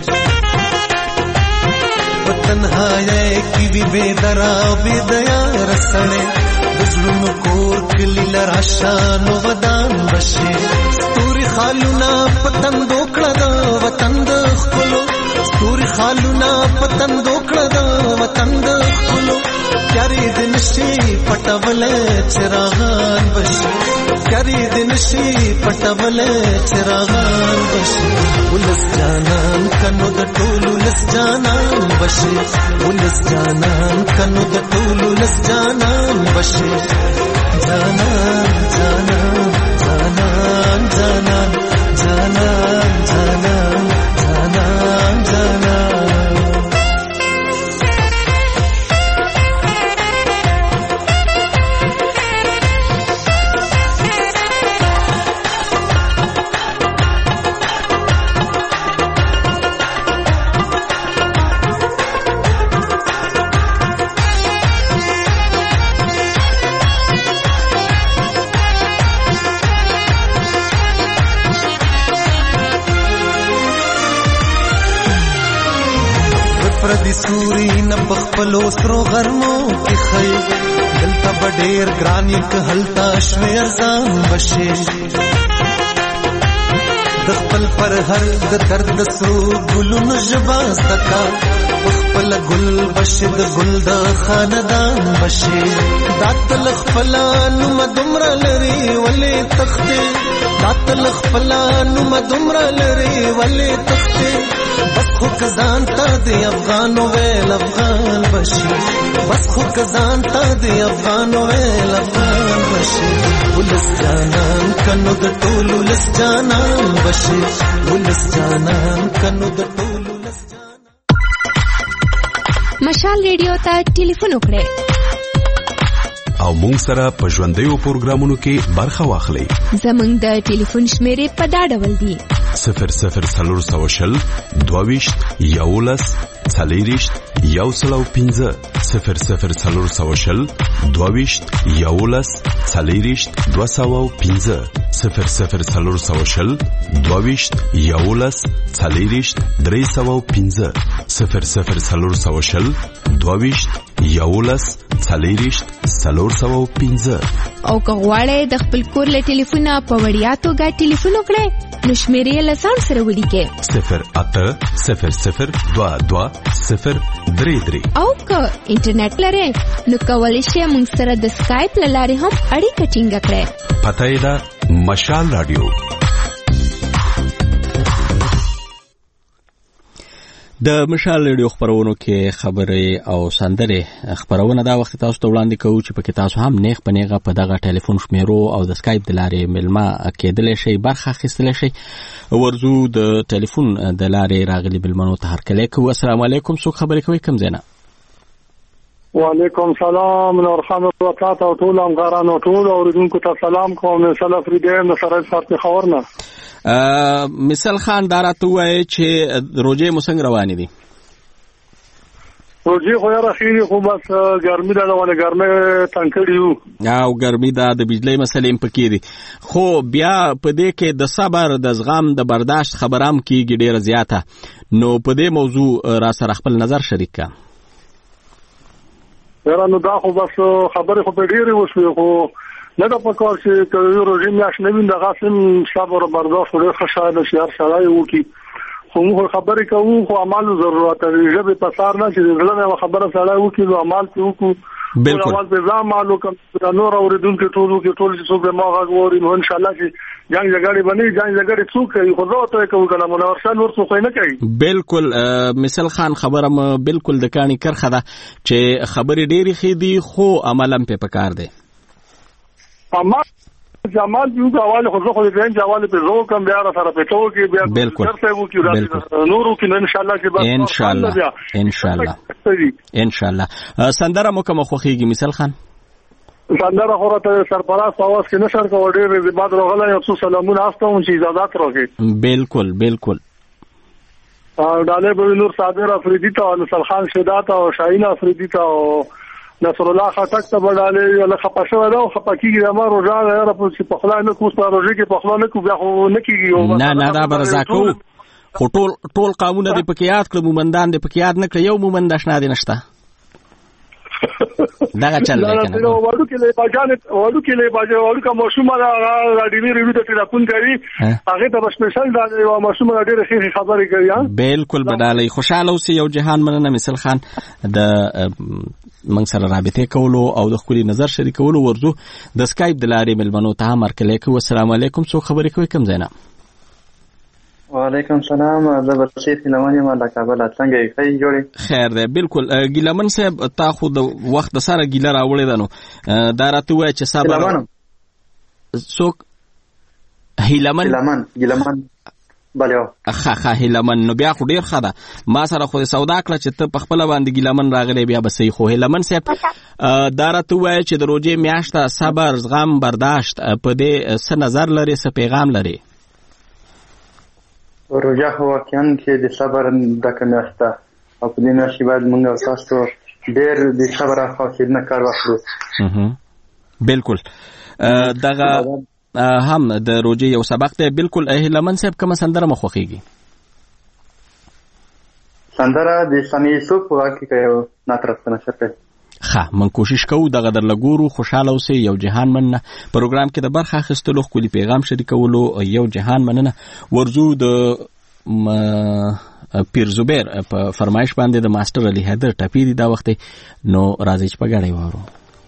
وطنهای کی وی بيدرا بيدیا رسنه، بزړونو کور کلی لرا شان ودان بشي. ستوري خالونه پتن دوکړه د وطن د خپلو، ستوري خالونه پتن دوکړه د وطن د خپلو. کری دن شي پټول چراغان بشي، کری دن شي پټول چراغان بشي. ولس جانان کنو د ټولو لس جانان بشي، ولس جانان کنو د ټولو لس جانان بشي. جانان جانان جانان جانان جانان جانان جانان جانان. پردي سوري نه بخپلو سرو غرمو کې خي دلته بډیر ګران یک هلتا شوي ارزان بشي د خپل پر هر د درد سرو ګلونو ژبه زکا خپل ګل بشي د ګل د خاندان بشي داتل خپل نو مدمر لري ولې تخته داتل خپل نو مدمر لري ولې تخته بس خو کزان تا دی افغان ویل افغان بشي بس خو کزان تا دی افغان ویل افغان بشي ولس جانان کنو د ټول ولس جانان بشي ولس جانان کنو د ټول ولس جانان مشال ریډیو ته ټلیفون وکړئ او مونږ سره په ژوندیو پروګرامونو کې برخه واخلئ. زمونږ د ټلیفون شمیرې په دا ډول دي: صفر صفر څلور سوه شل دوه ویشت یولس څلېرویشت یو سل او پنځه صفر صفر څلور سوه شل دوه ویشت یولس څلېرویشت دوه سوه او پنځه صفر صفر څلور سوه شل دوه ویشت یولس څلېرویشت درې سوه او پنځه صفر صفر څلور سوه شل دوه ویشت یولس څلېرویشت څلور سوه او پنځه. او که غواړئ د خپل کور له ټلیفونه په وړیا توګه ټلیفون وکړئ نو شمیرې له ځان سره ولیکئ: صفر اته صفر صفر دوه دوه صفر درې درې. او که انټرنیټ لرئ نو کولی شئ موږ سره د سکایپ له لارې هم اړیکه ټینګه کړئ. پته یې ده مشال رادیو. د مشال ریډیو خبرونو کې خبرې او سندرې خبرونه دا وخت تاسو ته وړاندې کوو چې پکې تاسو هم نیغ په نیغه په دغه ټلیفون شمیرو او د سکایپ د لارې ملما کېدلی شئ، برخه اخیستلی شئ. ورځو د ټلیفون د لارې راغلي ملمنو ته هرکلی کوو. السلام علیکم، څوک خبرې کوي، کوم ځای نه؟ وعلیکم سلام نورخان وکات او ټول همکارانو ټول اوریدونکو ته سلام کوم. مثال افریدی د سره سره خبرنه مثال خان دا راته وایي چې روزې مو څنګه روانې دي؟ روزې خو یاره ښې دي، خو بس ګرمي ده، ولې ګرمۍ تنګ کړي یو او ګرمي ده، د بجلۍ مسلې هم پکې دي. خو بیا په دې کې د صبر د زغم د برداشت خبره هم کېږي ډېره زیاته. نو په دې موضوع را سره خپل نظر شریک کړه. یاره نو دا خو بس خبرې خو په ډېرې وشوې، خو نه ده پکار چې که یو روژې میاشت نه وي دغسې هم صبر او برداشت خو ډېر ښه شی ده چې هر سړی وکړي. خو موږ خبرې کوو خو عملو ضرورت دی، ژبې په سر نه چې د زړه نه یوه خبره سړی وکړي نو عمل پرې وکړو. بالکل اول په ځان مال وکړم د نور اورېدونکي ټول وکړي، ټول چې څوک زما غږ واوري نو انشاءالله چې جنګ جګړې به نه وي. جنګ جګړې څوک کوي؟ خو زه ورته کوو که نه منور شاه نور څوک نه کوي. بالکل مثال خان خبره م بالکل د کاڼي کرښه ده چې خبرې ډېرې ښې دي خو عمل هم پې پکار دی. عمل جمال یو غواړي خو زه خو دې نه جواب په زو کوم بیا سره پټو کې بیا بالکل نورو کې ان شاء الله چې بس ان شاء الله ان شاء الله ان شاء الله. سندره مو کوم خوخيږي مثال خان؟ سندره خو راته سرپرست आवाज کې نشر کو ډېر بعد راغله یو څو سلامونه استوم چې اجازه راکړي. بالکل بالکل. ډاله به نور صابر افریدی ته او نصر خان شهادت او شاهین افریدی ته او نصر الله خټک ته بداله ولا خپښو دا خپکیږي د ما روزه را په خپل نه کوم په روزه کې په خپل نه کو بیا خو نه کیږي. نه نه دا برزا کو خو ټول ټول قانون د پکې یاد کړ، مومندان د پکې یاد نه کړ، یو مومند آشنا دي نشته. دا چل دی کنه وړو کې له باجان وړو کې له باجان وړو کا مشومه را راډیوي ریوډ ته ټلیفون کوي هغه ته سپیشل دا یو مشومه ډېر ښه خبرې کوي. بالکل بداله خوشاله اوسې. یو جهان مننه مثال خان د موږ سره رابطه کولو او د خپل نظر شریکولو. ورځو د سکایپ د لارې ملمنو ته هم مرکلی کوو. السلام علیکم، څوک خبرې کوي، کوم ځای نه؟ وعلیکم سلام، زه بشیر ګیلمن یم له کابله. څنګه یې؟ ښه جوړې؟ خیر دی. بالکل ګیلمن صاحب تا خو د وخت د سره ګیله راوړې ده نو دا راته ووایه چې صبر څوک؟ هیلمن ګیلمن ګیلمن بله ښه ښه هیلمن. نو بیا خو ډېر ښه ده، ما سره خو سودا کړه چې ته په خپله باندې ګیلمن راغلی بیا به صحیح. خو هیلمن صاحب دا راته ووایه چې د روژې میاشته صبر زغم برداشت په دې څه نظر لرې، څه پیغام لرې؟ روژه خو واقعا چې د صبر ډکه میاشت ده او په دې میاشت باید موږ او تاسو ډېر د صبر او حوصلې کار واخلو. بالکل دغه هم د روژې یو سبق دی. بالکل هیلمن صاحب کومه سندره مو خوښیږي؟ سندره د سامي یوسف په واقع کې یو ناترسنه شته. ښه من کوشش کوو دغه در لګورو خوشاله اوسئ. یو جهان مننه پروګرام کې د برخه اخیستلو ښکلي پیغام شریکولو یو جهان مننه. ورځو د پیر زبیر په فرمایش باندې د ماستر علي حیدر ټپی دی دا وخت نو راځي چې په ګډه وورو.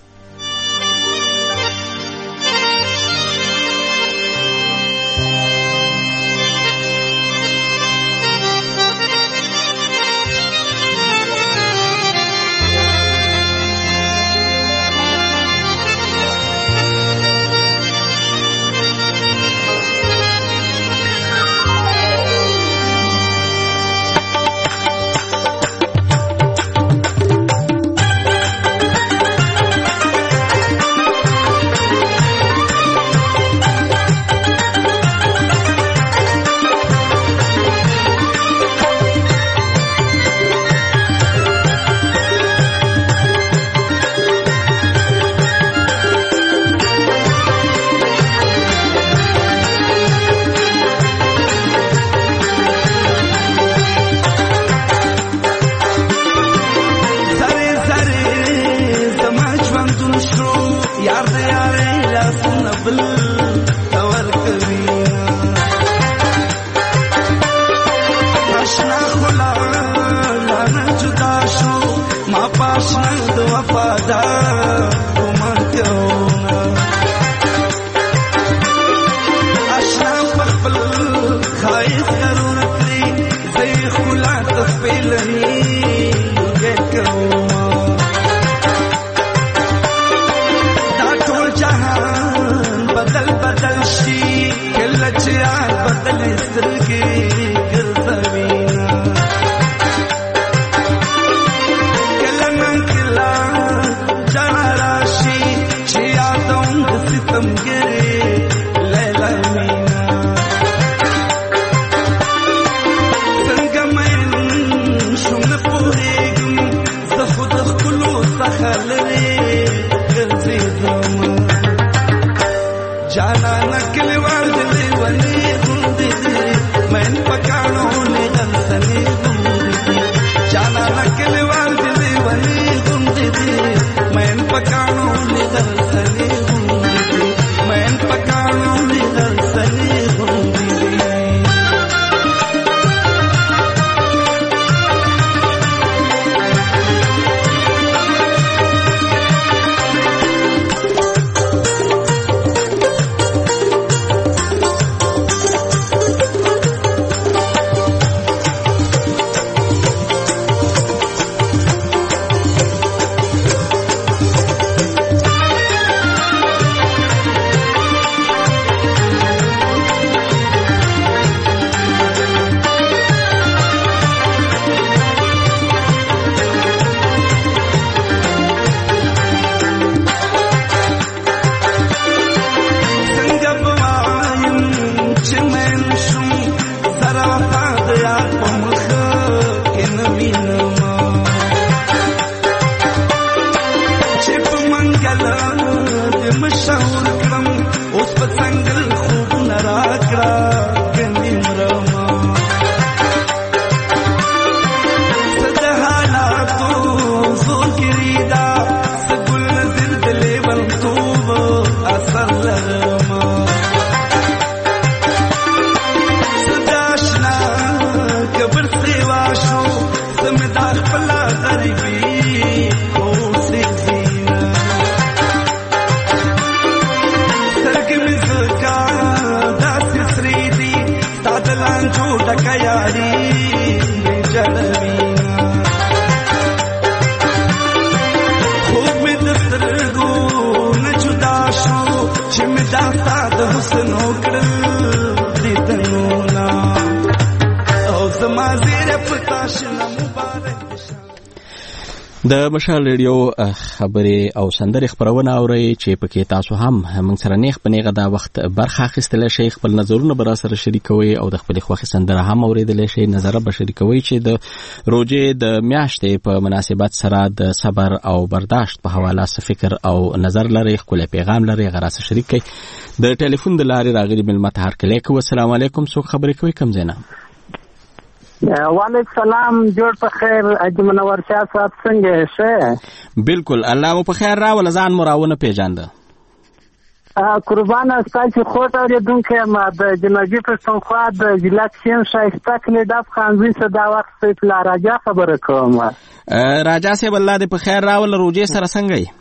د مشال ریډیو خبرې او سندرې خبرونه اورئ چې پکې تاسو هم موږ سره نیغ په نیغه دا وخت برخه اخیستلی شئ. خپل نظرونه به راسره شریکوئ او د خپلې خوښې سندره هم اورېدلی شئ. نظره به شریکوئ چې د روژې د میاشتې په مناسبت سره د صبر او برداشت په حواله څه فکر او نظر لرئ، ښکلی پیغام لرئ، هغه راسره شریک کړئ. د ټلیفون د لارې راغلي مېلمه ته هرکلی کوو. السلام علیکم، څوک خبرې کوئ، کوم ځای نه؟ وعلیکم سلام، جوړ په خیر. حاجي منور شاه صاحب څنګه شه؟ بالکل، الله مو په خیر راول. ځان مو راونه پیژانده. قربان ستاسو خوټ اوریدونکو ما د جنازي پښتونخوا د ضلع کشین شایسته کلی د افغانزي صدا وخت سیف لا راجا خبره کوم. راجا صاحب الله دې په خیر راول. روزه سره څنګه یې؟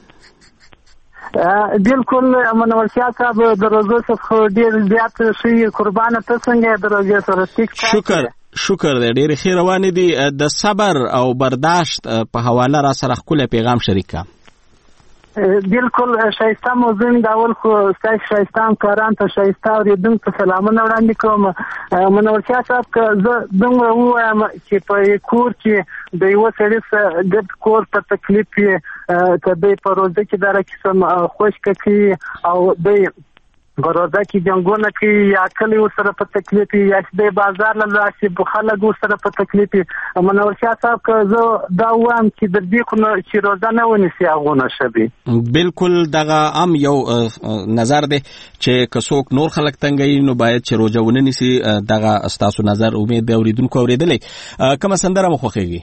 بالکل منور شاه صاحب د روزو څخه ډیر زیات شي. قربان ته څنګه د روزه سره ټیک شکر شکر دې ډیر خیر روان دي. د صبر او برداشت په حواله را سره خپل پیغام شریکا. بالکل شایسته موضوع دا ول خو ستاسو شایسته کاران ته شایسته اوریدونکو سلامونه وړاندې کوم. منور شاه صاحب که زه دومره ووایم چې په کور کې د یوه سړي سره ګډ کور په تکلیف یې که دی په روزه کې داره قسم خوشکه کوي او دی په روزه کې جنګونه کوي یا کلی ورسره په تکلیف وي یا چې دی بازار له راشي خلک ورسره په تکلیف وي. منور شاه صاحب که زه دا ووایم چې د دې خو چې روزه نه ونیسي هغو نشه وي. بالکل دغه هم یو نظر دی چې که څوک نور خلک تنګوي نو باید چې روزه ونه نیسي. دغه ستاسو نظر امید دی اورېدونکو اورېدلی. کومه سندره مو خوښېږي؟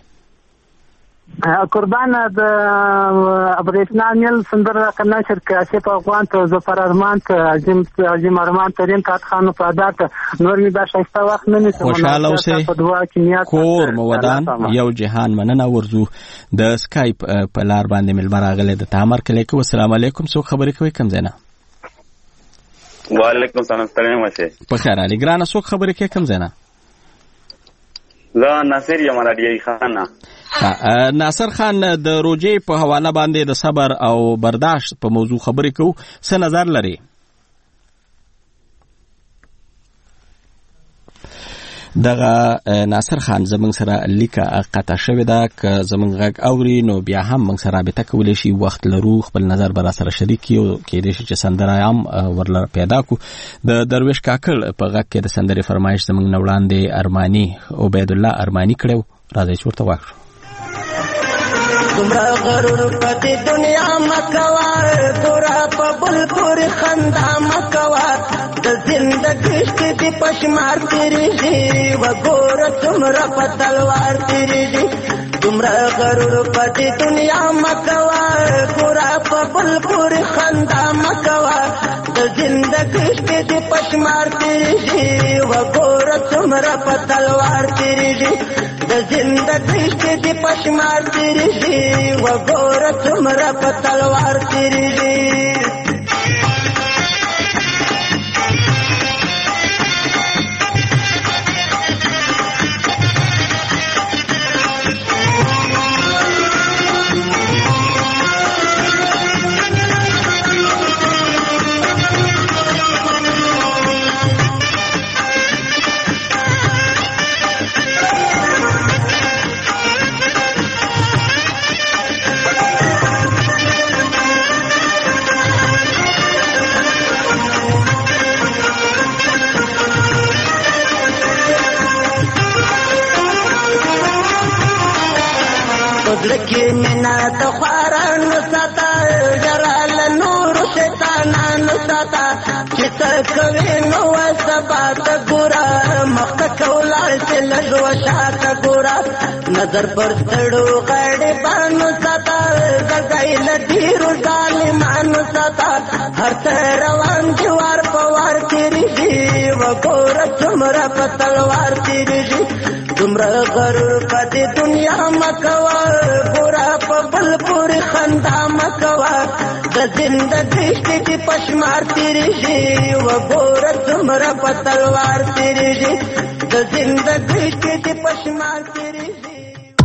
قربان د برېښنا میل سندره کنه شرکه اسف افغان ته ظفر ارمان ته عظیم عظیم ارمان ترین کات خانو پادات نور می دا شایسته وخت نه نیسم. خوشاله اوسئ. کور مودان یو جهان مننه. ورزو د سکایپ په لار باندې مل راغله د تامر کلی کو. السلام علیکم. څوک خبرې کوي کم زینا؟ وعلیکم السلام. ستړی مشه په خیر علي ګرانه. څوک خبرې کوي کم زینا؟ زه ناصر یم راډیوي خانه. ناصر خان د روزې په حواله باندې د صبر او برداشت په موضوع خبرې کوو. څه نظر لري؟ دغه ناصر خان زمونږ سره لیکه قطع شوې ده. که زمونږ غږ اوري نو بیا هم موږ سره رابطه کولی شي. وخت لرو خپل نظر به راسره شریک کړي او کېدای شي چې سندره هم ورله پیدا کړو. د درویش کاکړ په غږ کې د سندرې فرمایش زمونږ نه وړاندې ارماني عبیدالله ارماني کړی و. راځئ چې ورته واخلو. تمرا غرور پتی دنیا مکوا تورا پبل پور خندا مکوا د زندگی شتی پشمار تیری دی و ګور تمرا پتلوار تیری دی. تمرا غرور پتی دنیا مکوا تورا پبل پور خندا مکوا د زندگی شتی پشمار تیری دی و ګور تمرا پتلوار تیری دی. د زندگی شتی پشمار تیری دی و ګور تمرا پتلوار تیری دی. لکه مینا د خوارانو ساته جرال نور شیطانانو ساته چې څه کوي نو سبا ته ګوره مخته کولاړ چې لږ وشاته ګوره نظر پر ستړو غړبانو ساته زګای له ډیرو ظالمانو ساته هر څه روان دي وار په وار تېرېږي وګوره څومره په تلوار تېرېږي. تمرا غرور پدې دنیا مکوا ګورا په بل پورې خندا مکوا د زندګۍ شتې پشمار تیریږي وګوره څومره په تلوار تیریږي د زندګۍ شتې پشمار تیریږي.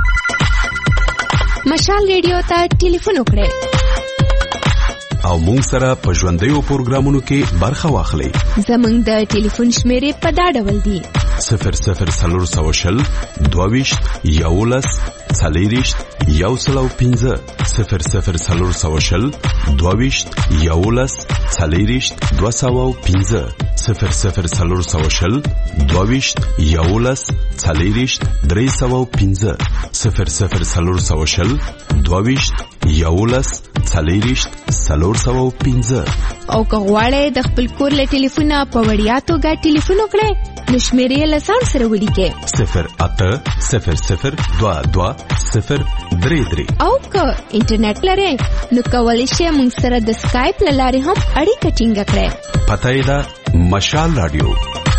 مشال ریډیو ته ټلیفون وکړئ او مونږ سره په ژوندیو پروګرامونو کې برخه واخلئ. زمونږ د ټلیفون شمیرې په دا ډول دي: صفر صفر څلور سوه شل دوه ویشت یولس څلېرویشت یو سل او پنځه صفر صفر څلور سوه شل دوه ویشت یولس څلېرویشت دوه سوه او پنځه صفر صفر څلور سوه شل دوه ویشت یولس څلېرویشت درې سوه پنځه صفر صفر څلور سوه شل دوه ویشت یولس څلېرویشت څلور سوه پنځه. او که غواړئ د خپل کور له ټلیفونه په وړیا توګه ټلیفون وکړئ نو شمېرې له ځان سره ولیکئ صفر اته صفر صفر دوه دوه صفر درې درې. او که انټرنیټ لرئ نو کولی شئ موږ سره د سکایپ له لارې هم اړیکه ټینګه کړئ. پته یې ده مشال رادیو.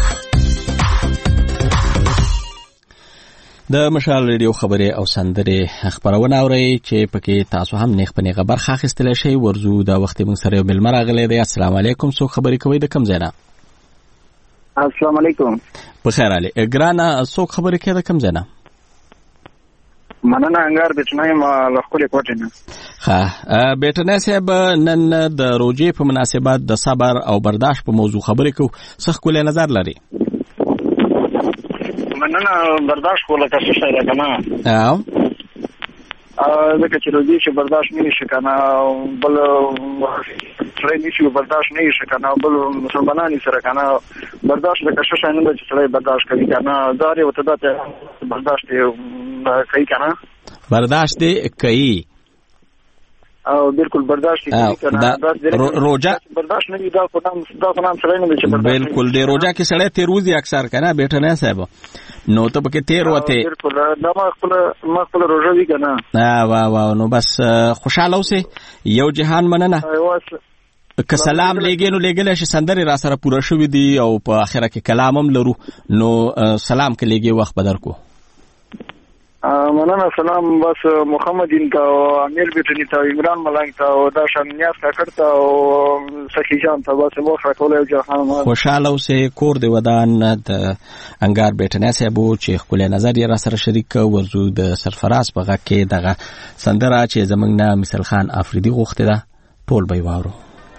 د مشال ریډیو خبرې او سندرې خبرونه اورئ چې پکې تاسو هم نیغ په نیغه برخه اخیستلی شئ. ورځو دا وخت موږ سره یو مېلمه راغلی دی. السلام علیکم. څوک خبرې کوئ د کوم ځای نه؟ السلام علیکم. بخیر علي ګرانه. څوک خبرې کوي د کوم ځای نه؟ مننه انګار بچنای ما له خپلې کوټې نه. ښه بیټنی صاحب نن د روژې په مناسبت د صبر او برداشت په موضوع خبرې کوو. څه ښکلی نظر لري؟ مننه. برداشت خو لکه څه شی ده که نه او ځکه چې روژې چې برداشت نه شي که نه بل سړی نه شي برداشت نه شي که نه بل مسلمانان سره که نه برداشت لکه څه شی نه ده چې سړی برداشت کوي که نه دا دی ورته داسې برداشت کوي که نه برداشت دی کوي او بالکل برداشت کوي که نه روژه برداشت نه وي دا خو نام سړی نه دی چې برداشت بالکل دی روژه کې سړی تېر وځي اکثر که نه بیټنی صاحب نو ته پکې تېر وتې بالکل دا ما خپله ما خپله روژه وي که نه واه واه نو بس خوشحاله اوسې. یو جهان مننه. که سلام لېږې نو لېږلی شي سندرې را سره پوره شوي دي او په اخره کې کلام هم لرو نو سلام که لېږې وخت به درکو. مننه. سلام بس محمدین ته او امیر بیټني ته عمران ملنګ ته او دا شمنیاز کاکړ ته او سخي جان ته بس وخت راکولی یو جهان خوشحاله اوسې. کور د ودان د انګار بیټنی صاحب چې ښکلی نظر یې را سره شریک کړ. ورځو د سرفراز په غږ کې دغه سندره چې زموږ نه مثل خان افریدي غوښتې ده ټول به یې واورو.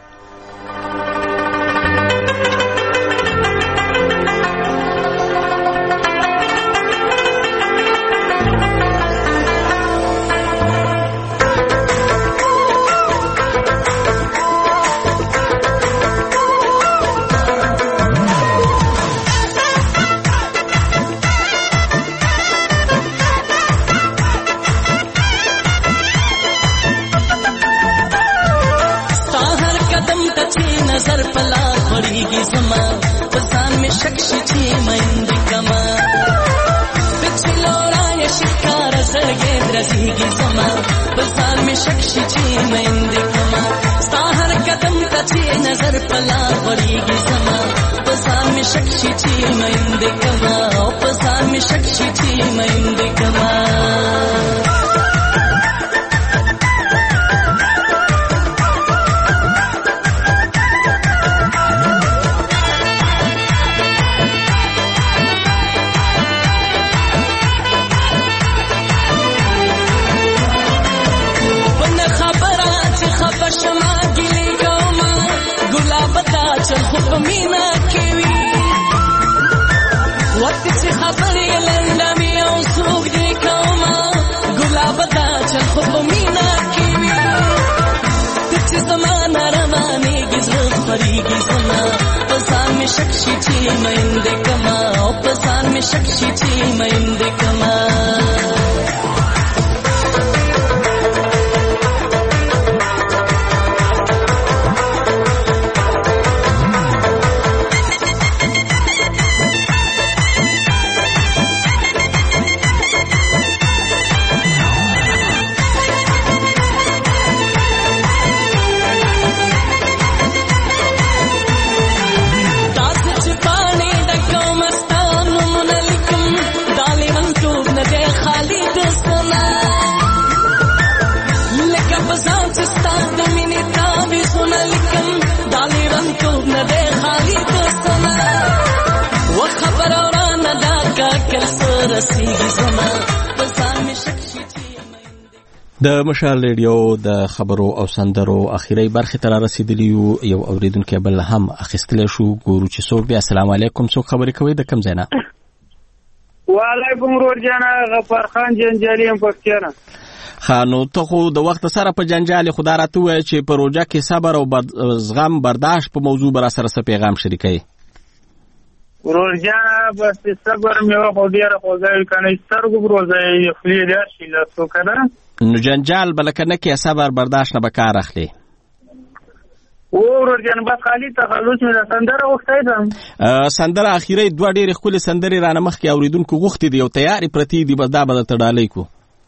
د مشال ریډیو د خبرو او سندرو اخیری برخه تر رسیدلی یو اوریدونکو بل هم اخیستل شو. ګورو چې څوک دی. السلام علیکم. څوک خبرې کوي د کوم ځای نه؟ وعلیکم روجانا غفار خان جنجالي هم پکتیانه. خانو ته خو د وخت سره په جنجال خدا راته وای چې په روجا کې صبر او زغم برداشت په موضوع بر سره څه پیغام شریکي؟ ورور جان بس صبر مې وخو ډېره خوځوي که نه سترګو بروځوي خولې ډېر شي لاسو که نه نو جنجال به لکه نه کې صبر برداشت نه به کار اخلي او ورور جان بس خالي تخلص مې د سندره غوښتی ده سندره اخیری دوه ډېرې ښکلې سندرې رانه مخکې اورېدونکو غوښتې دي او تیارې پرتې دي بس دا به درته ډالۍ کړو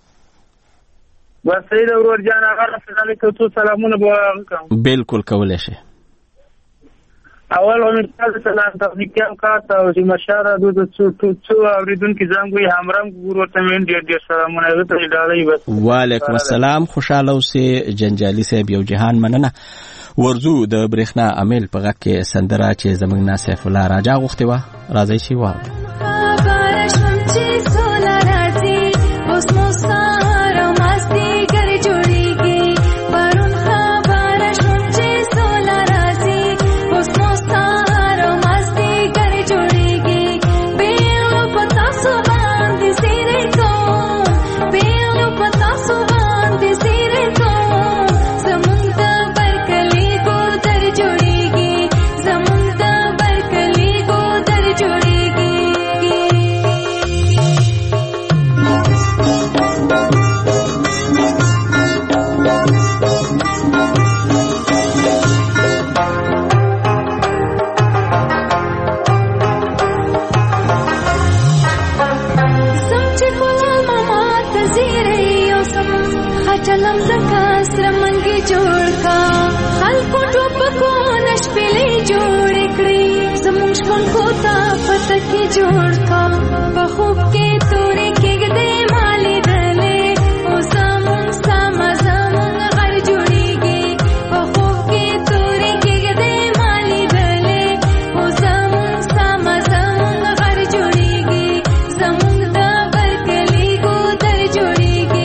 بس صحیح ده ورور جان هغه رسنالۍ که څو سلامونه به وکړم بالکل کولی شي اول هم تاسو سلام تخنیکی هم کاته او چې مشاره دو د څو څو اورېدونکي زنګ وي همرم ورور ته مې ډېر ډېر سلامونه هغه ته ډالۍ بس وعلیکم السلام خوشحاله اوسې جنجالي صاحب یو جهان مننه ورځو د برېښنا امیل په غږ کې سندره چې زموږ نه سیف الله راجا غوښتې وه راځئ چې واورو जोड़ का बखूब के तोरे के गदे माली दले ओ सामुन सामा सामुन हर जुड़ेगी बखूब के तोरे के गदे माली दले ओ सामुन सामा सामुन हर जुड़ेगी सामुन दा बरकली को दर जुड़ेगी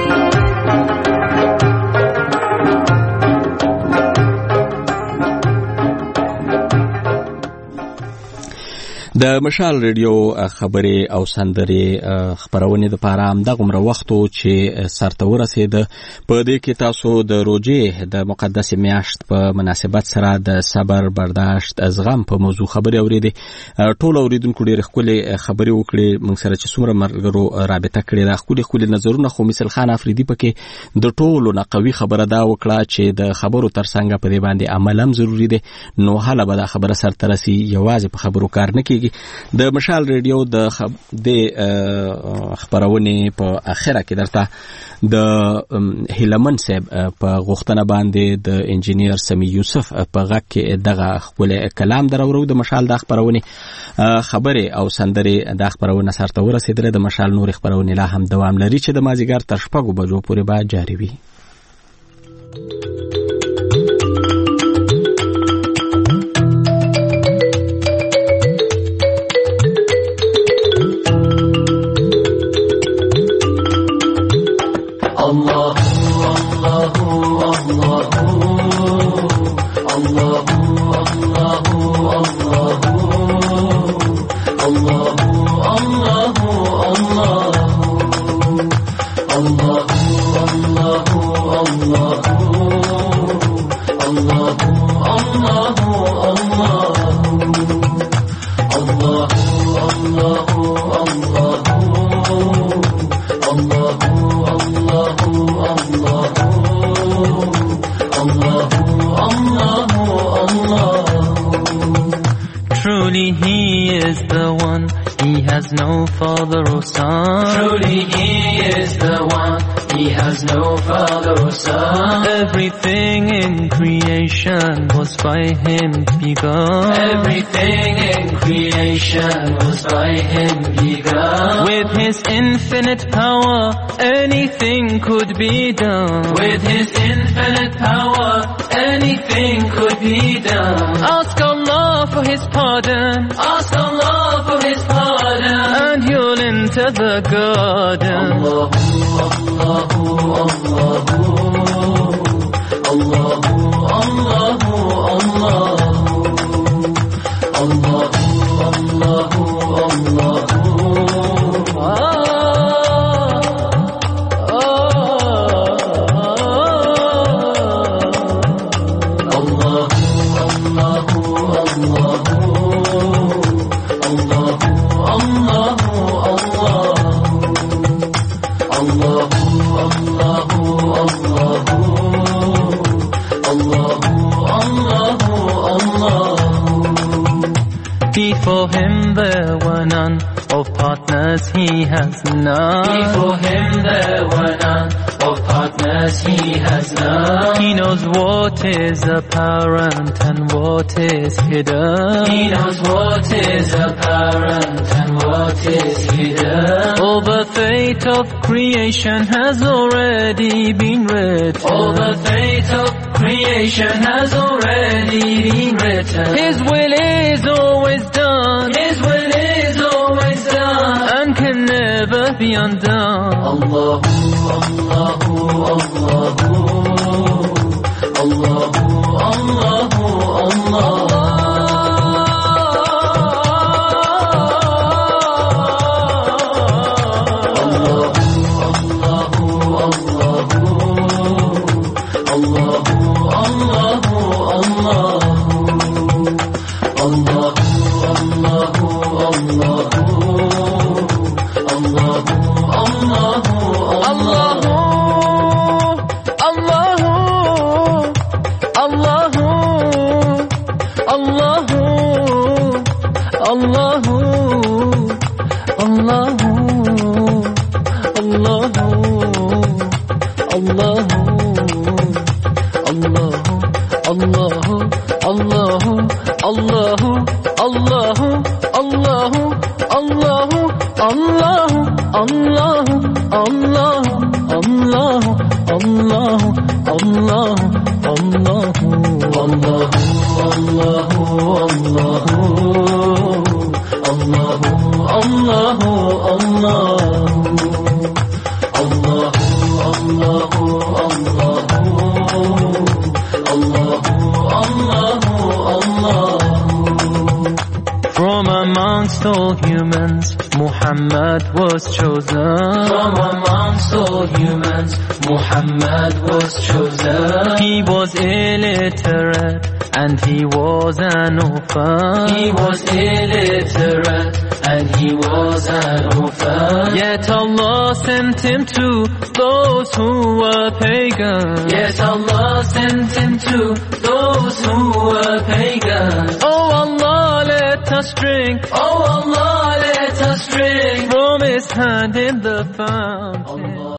د مشال ریډیو خبرې او سندرې خبرونې د پاره هم د غمره وختو چې سرته ورسېده په دې کې تاسو د روزې د مقدس میاشت په مناسبت سره د صبر برداشت زغم په موضوع خبرې اورېدې ټول اوریدونکو ډېر ښکلې خبرې وکړې موږ سره چې څومره ملګرو رابطه کړې ده ښکلې ښکلې نظرونه خو مثل خان افریدي پکې د ټولو نه قوي خبره دا وکړه چې د خبرو ترڅنګ په دې باندې عمل هم ضروري دی نو هله به دا خبره سرته رسي یوازې په خبرو کار نه کېږي د مشال ریډیو د خب... د خبرونې په اخره کې درته د هیلمن صاحب په غوښتنه باندې د انجینیر سمی یوسف په غږ کې دغه خپل کلام درورو د مشال د خبرونې خبرې او سندرې د خبرونې سرته ورسېدل د مشال نور خبرونې لا هم دوام لري چې د مازیګر تر شپږو بجو پورې به جاری وي Truly he is the one, he has no father or son. Truly he is the one, he has no father or son. Everything in creation was by him begun. Everything in creation was by him begun. With his infinite power, anything could be done. With his infinite power, anything could be done. Ask Allah for his pardon. Ask Allah for his pardon. And you'll enter the garden. Allahu, Allahu, Allahu. Allahu, Allahu, Allahu. Allahu, Allahu, Allahu. Allahu, Allahu, Allahu, Allahu, Allahu. Before him there were none, of partners he has none. Before him there were none, of partners he has none. He knows what is apparent and what is hidden. He knows what is apparent and what is hidden. All the fate of creation has already been written. All the fate of creation has already been written. His will is always done. His will is always done and can never be undone. Allahu, Allahu, Allahu, Allahu, Allahu, Allah. Muhammad was chosen. From amongst all humans, Muhammad was chosen. He was illiterate and he was an orphan. He was illiterate and he was an orphan. Yet Allah sent him to those who were pagan. Yet Allah sent him to those who were pagan. Oh Allah, let us drink. Oh Allah, let us drink from his hand in the fountain.